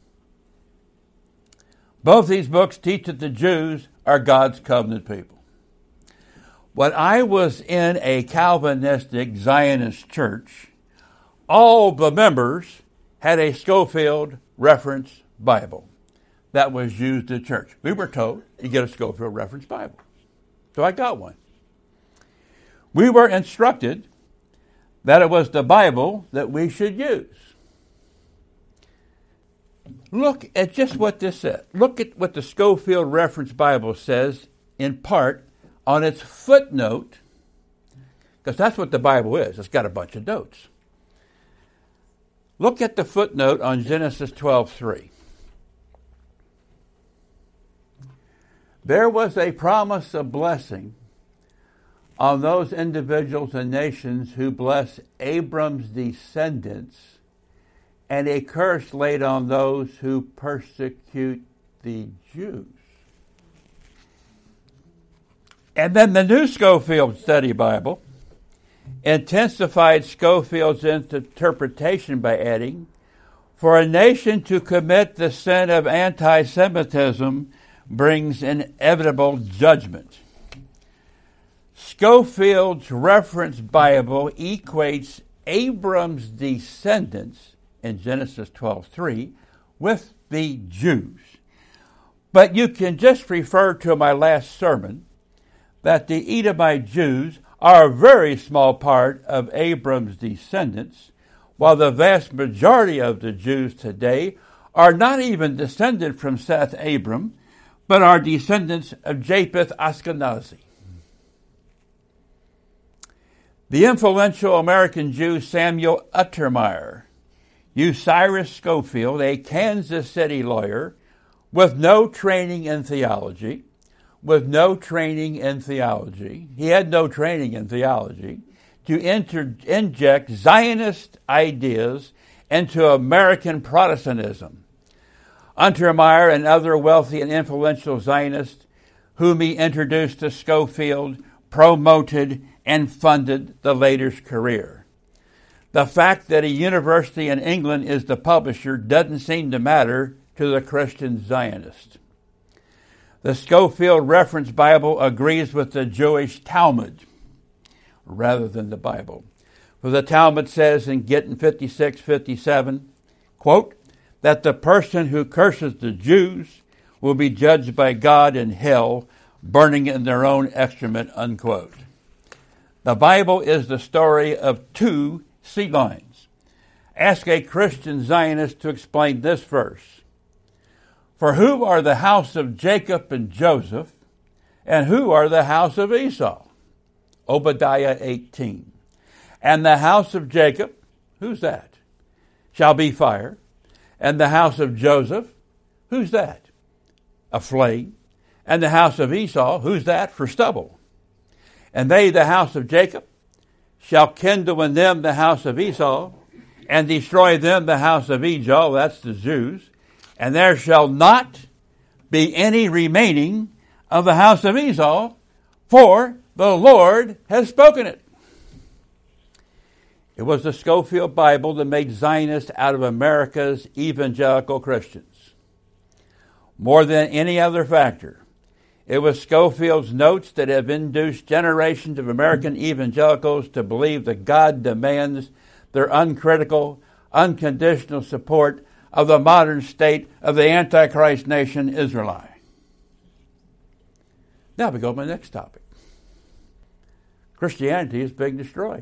these books teach that the Jews are God's covenant people. When I was in a Calvinistic Zionist church, all the members had a Scofield Reference Bible that was used at church. We were told you get a Scofield Reference Bible. So I got one. We were instructed that it was the Bible that we should use. Look at just what this said. Look at what the Scofield Reference Bible says in part on its footnote, because that's what the Bible is. It's got a bunch of notes. Look at the footnote on Genesis 12:3. There was a promise of blessing on those individuals and nations who bless Abram's descendants, and a curse laid on those who persecute the Jews. And then the New Scofield Study Bible intensified Scofield's interpretation by adding, for a nation to commit the sin of anti-Semitism brings inevitable judgment. Scofield's Reference Bible equates Abram's descendants in Genesis 12:3 with the Jews. But you can just refer to my last sermon that the Edomite Jews are a very small part of Abram's descendants, while the vast majority of the Jews today are not even descended from Seth Abram, but are descendants of Japheth Ashkenazi. The influential American Jew Samuel Untermeyer used Cyrus Scofield, a Kansas City lawyer with no training in theology, he had no training in theology, to inject Zionist ideas into American Protestantism. Untermeyer and other wealthy and influential Zionists whom he introduced to Scofield promoted and funded the latter's career. The fact that a university in England is the publisher doesn't seem to matter to the Christian Zionist. The Scofield Reference Bible agrees with the Jewish Talmud rather than the Bible. For the Talmud says in Gittin 56:57, quote, that the person who curses the Jews will be judged by God in hell, burning in their own excrement, unquote. The Bible is the story of two sea lions. Ask a Christian Zionist to explain this verse. For who are the house of Jacob and Joseph, and who are the house of Esau? Obadiah 18. And the house of Jacob, who's that? Shall be fire. And the house of Joseph, who's that? A flame. And the house of Esau, who's that? For stubble. And they, the house of Jacob, shall kindle in them the house of Esau, and destroy them the house of Esau, that's the Jews, and there shall not be any remaining of the house of Esau, for the Lord has spoken it. It was the Scofield Bible that made Zionists out of America's evangelical Christians. More than any other factor, it was Scofield's notes that have induced generations of American evangelicals to believe that God demands their uncritical, unconditional support of the modern state of the Antichrist nation, Israel. Now we go to my next topic. Christianity is being destroyed.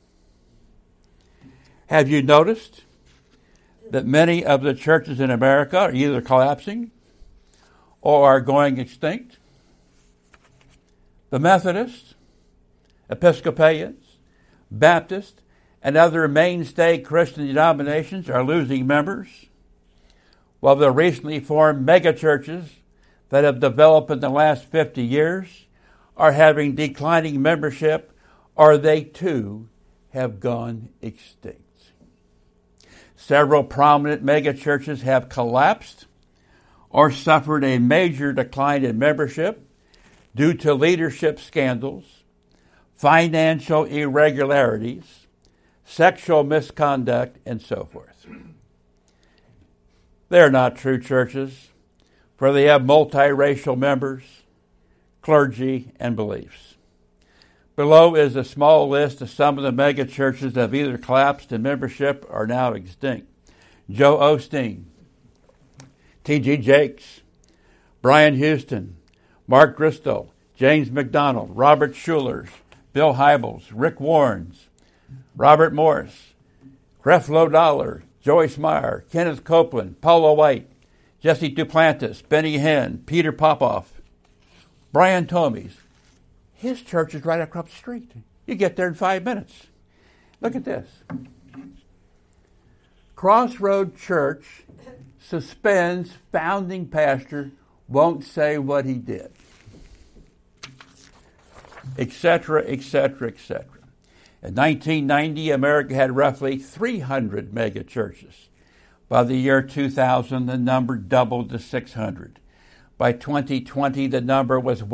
Have you noticed that many of the churches in America are either collapsing or are going extinct? The Methodists, Episcopalians, Baptists, and other mainstay Christian denominations are losing members, while the recently formed megachurches that have developed in the last 50 years are having declining membership, or they too have gone extinct. Several prominent megachurches have collapsed or suffered a major decline in membership due to leadership scandals, financial irregularities, sexual misconduct, and so forth. They are not true churches, for they have multiracial members, clergy, and beliefs. Below is a small list of some of the mega churches that have either collapsed in membership or are now extinct. Joe Osteen, T.G. Jakes, Brian Houston, Mark Bristow, James McDonald, Robert Schulers, Bill Hybels, Rick Warrens, Robert Morris, Creflo Dollar, Joyce Meyer, Kenneth Copeland, Paula White, Jesse Duplantis, Benny Hinn, Peter Popoff, Brian Tomies. His church is right across the street. You get there in 5 minutes. Look at this. Crossroad Church suspends founding pastor, won't say what he did, etc., etc., etc. In 1990, America had roughly 300 mega churches. By the year 2000, the number doubled to 600. By 2020, the number was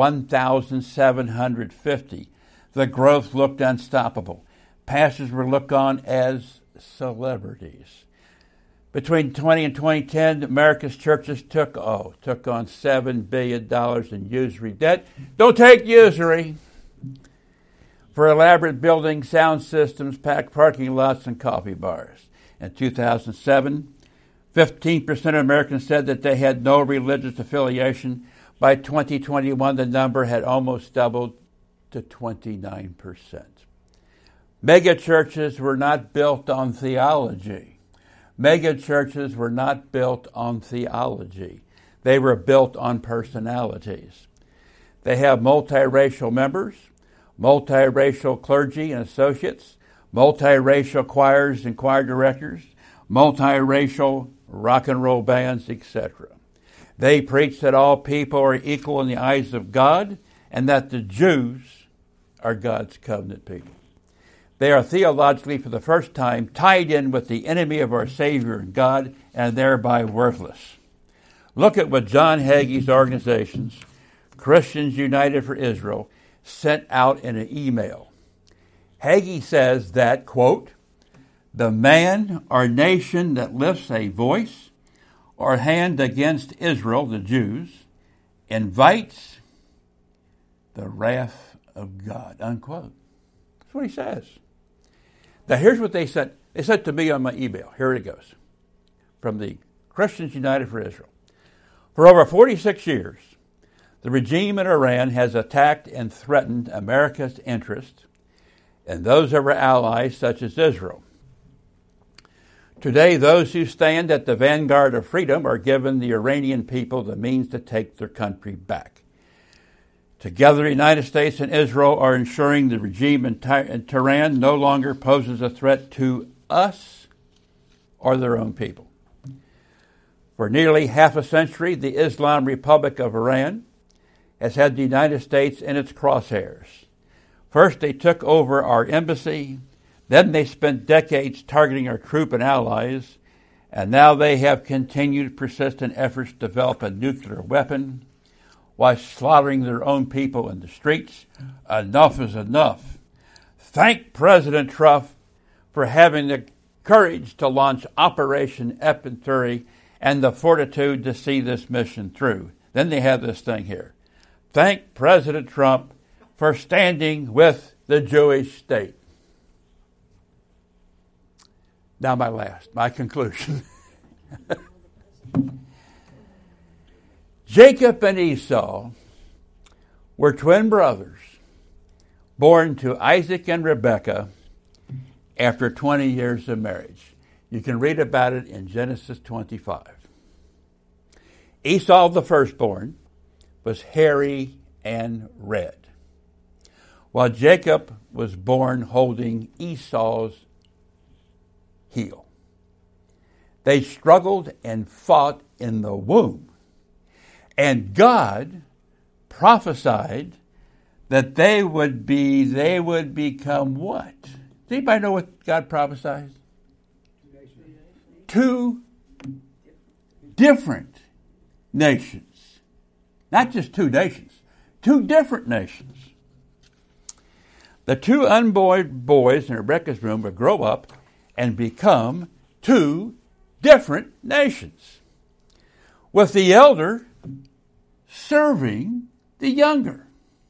1,750. The growth looked unstoppable. Pastors were looked on as celebrities. Between 20 and 2010, America's churches took on $7 billion in usury debt. Don't take usury. For elaborate buildings, sound systems, packed parking lots, and coffee bars. In 2007, 15% of Americans said that they had no religious affiliation. By 2021, the number had almost doubled to 29%. Mega churches were not built on theology. Mega churches were not built on theology. They were built on personalities. They have multiracial members, multiracial clergy and associates, multiracial choirs and choir directors, multiracial rock and roll bands, etc. They preach that all people are equal in the eyes of God and that the Jews are God's covenant people. They are theologically, for the first time, tied in with the enemy of our Savior and God, and thereby worthless. Look at what John Hagee's organizations, Christians United for Israel, sent out in an email. Hagee says that, quote, the man or nation that lifts a voice or hand against Israel, the Jews, invites the wrath of God, unquote. That's what he says. Now, here's what they said. They sent to me on my email. Here it goes. From the Christians United for Israel. For over 46 years, the regime in Iran has attacked and threatened America's interests and those of our allies, such as Israel. Today, those who stand at the vanguard of freedom are giving the Iranian people the means to take their country back. Together, the United States and Israel are ensuring the regime in Tehran no longer poses a threat to us or their own people. For nearly half a century, the Islam Republic of Iran has had the United States in its crosshairs. First, they took over our embassy. Then they spent decades targeting our troops and allies. And now they have continued persistent efforts to develop a nuclear weapon while slaughtering their own people in the streets. Enough is enough. Thank President Trump for having the courage to launch Operation Epicurus and the fortitude to see this mission through. Then they have this thing here. Thank President Trump for standing with the Jewish state. Now my conclusion. Jacob and Esau were twin brothers born to Isaac and Rebekah after 20 years of marriage. You can read about it in Genesis 25. Esau, the firstborn, was hairy and red, while Jacob was born holding Esau's heel. They struggled and fought in the womb. And God prophesied that they would become what? Does anybody know what God prophesied? Two different nations. Not just two nations. two different nations. The two unborn boys in Rebekah's womb would grow up and become two different nations, with the elder serving the younger.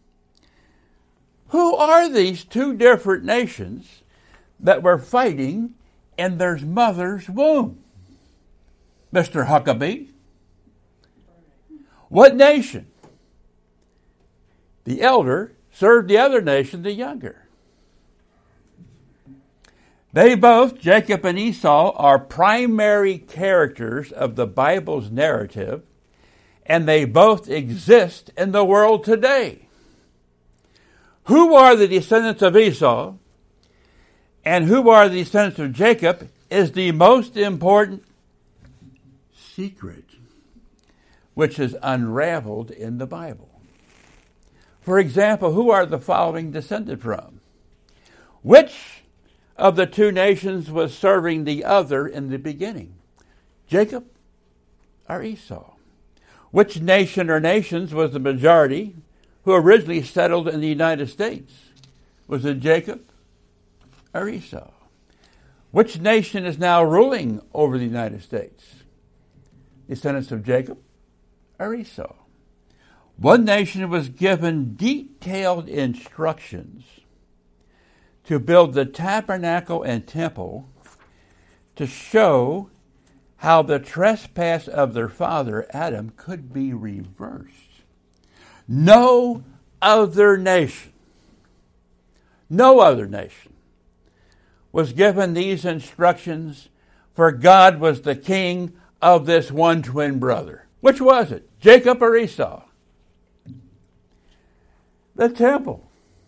Who are these two different nations that were fighting in their mother's womb? Mr. Huckabee? What nation? The elder served the other nation, the younger. They both, Jacob and Esau, are primary characters of the Bible's narrative, and they both exist in the world today. Who are the descendants of Esau and who are the descendants of Jacob is the most important secret which is unraveled in the Bible. For example, who are the following descended from? Which of the two nations was serving the other in the beginning? Jacob or Esau? Which nation or nations was the majority who originally settled in the United States? Was it Jacob or Esau? Which nation is now ruling over the United States? Descendants of Jacob or Esau? One nation was given detailed instructions to build the tabernacle and temple to show how the trespass of their father Adam could be reversed. No other nation was given these instructions, for God was the king of this one twin brother. Which was it, Jacob or Esau? The temple,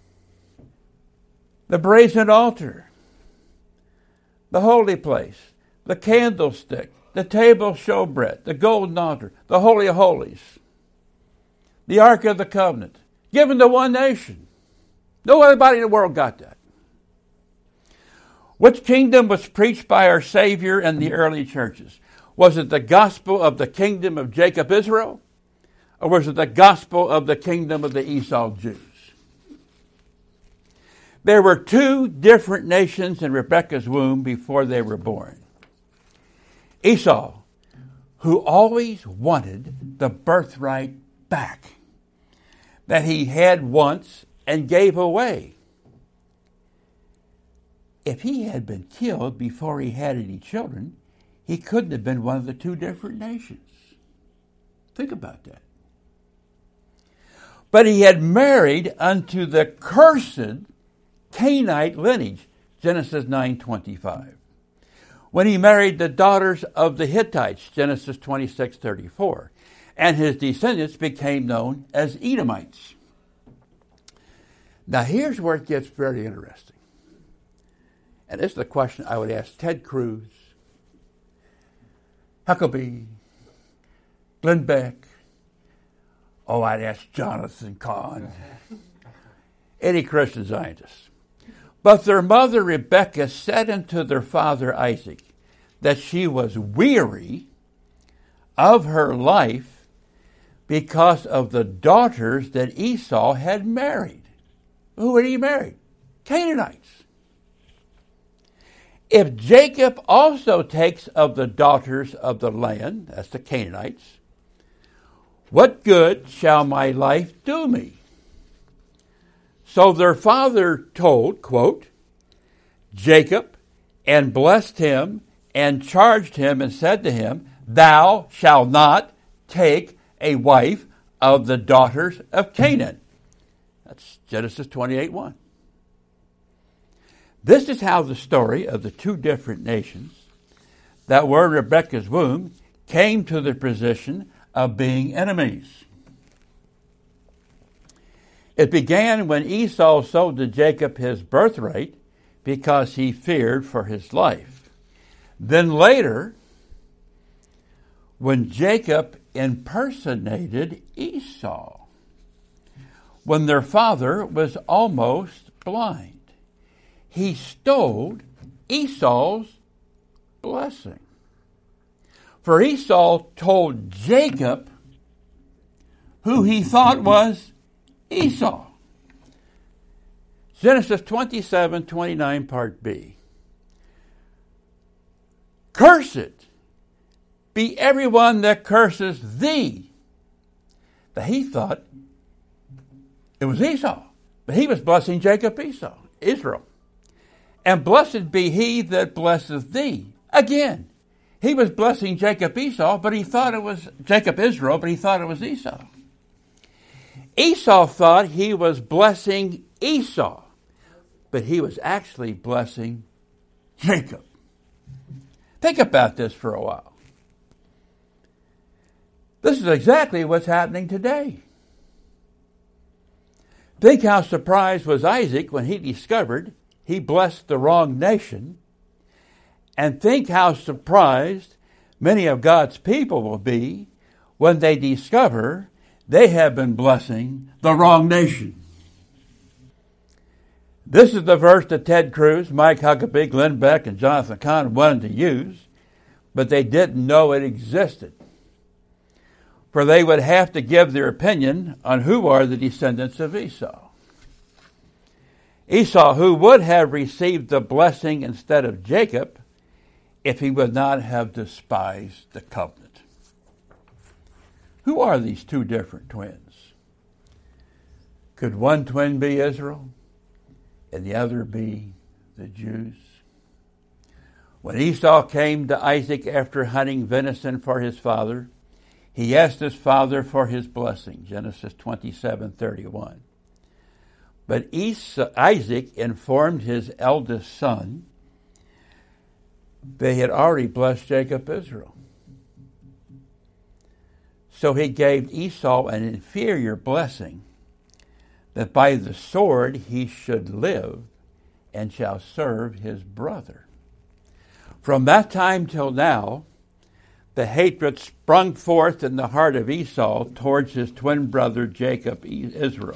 the brazen altar, the holy place, the candlestick, the table showbread, the golden altar, the Holy of Holies, the Ark of the Covenant, given to one nation. No other body in the world got that. Which kingdom was preached by our Savior in the early churches? Was it the gospel of the kingdom of Jacob Israel? Or was it the gospel of the kingdom of the Esau Jews? There were two different nations in Rebekah's womb before they were born. Esau, who always wanted the birthright back that he had once and gave away. If he had been killed before he had any children, he couldn't have been one of the two different nations. Think about that. But he had married unto the cursed Canaanite lineage, Genesis 9:25. When he married the daughters of the Hittites, Genesis 26:34, and his descendants became known as Edomites. Now here's where it gets very interesting. And this is the question I would ask Ted Cruz, Huckabee, Glenn Beck. Oh, I'd ask Jonathan Cahn, any Christian scientist. But their mother Rebekah said unto their father Isaac that she was weary of her life because of the daughters that Esau had married. Who had he married? Canaanites. If Jacob also takes of the daughters of the land, that's the Canaanites, what good shall my life do me? So their father told, quote, Jacob, and blessed him, and charged him, and said to him, Thou shalt not take a wife of the daughters of Canaan. That's Genesis 28:1. This is how the story of the two different nations that were in Rebekah's womb came to the position of being enemies. It began when Esau sold to Jacob his birthright because he feared for his life. Then later, when Jacob impersonated Esau, when their father was almost blind, he stole Esau's blessing. For Esau told Jacob, who he thought was Esau. Genesis 27:29, part B. Cursed be everyone that curses thee. But he thought it was Esau. But he was blessing Jacob, Israel. And blessed be he that blesseth thee. Again, he was blessing Jacob, Esau, but he thought it was Jacob, Israel, but he thought it was Esau. Esau thought he was blessing Esau, but he was actually blessing Jacob. Think about this for a while. This is exactly what's happening today. Think how surprised was Isaac when he discovered he blessed the wrong nation. And think how surprised many of God's people will be when they discover they have been blessing the wrong nation. This is the verse that Ted Cruz, Mike Huckabee, Glenn Beck, and Jonathan Cahn wanted to use, but they didn't know it existed. For they would have to give their opinion on who are the descendants of Esau. Esau, who would have received the blessing instead of Jacob if he would not have despised the covenant. Who are these two different twins? Could one twin be Israel and the other be the Jews? When Esau came to Isaac after hunting venison for his father, he asked his father for his blessing, Genesis 27:31. But Isaac informed his eldest son they had already blessed Jacob, Israel. So he gave Esau an inferior blessing, that by the sword he should live and shall serve his brother. From that time till now, the hatred sprung forth in the heart of Esau towards his twin brother Jacob, Israel.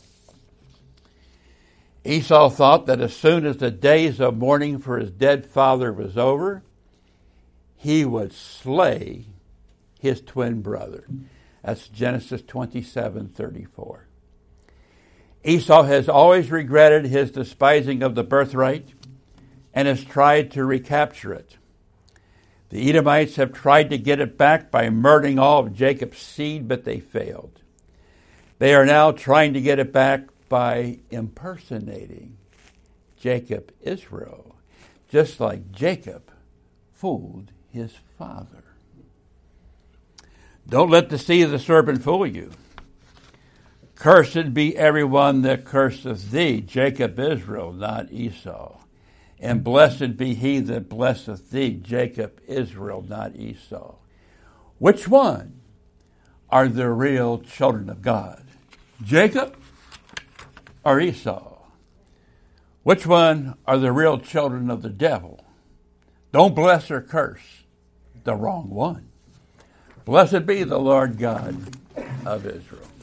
Esau thought that as soon as the days of mourning for his dead father was over, he would slay his twin brother. That's Genesis 27:34. Esau has always regretted his despising of the birthright and has tried to recapture it. The Edomites have tried to get it back by murdering all of Jacob's seed, but they failed. They are now trying to get it back by impersonating Jacob, Israel, just like Jacob fooled his father. Don't let the seed of the serpent fool you. Cursed be everyone that curseth thee, Jacob, Israel, not Esau. And blessed be he that blesseth thee, Jacob, Israel, not Esau. Which one are the real children of God? Jacob or Esau? Which one are the real children of the devil? Don't bless or curse the wrong one. Blessed be the Lord God of Israel.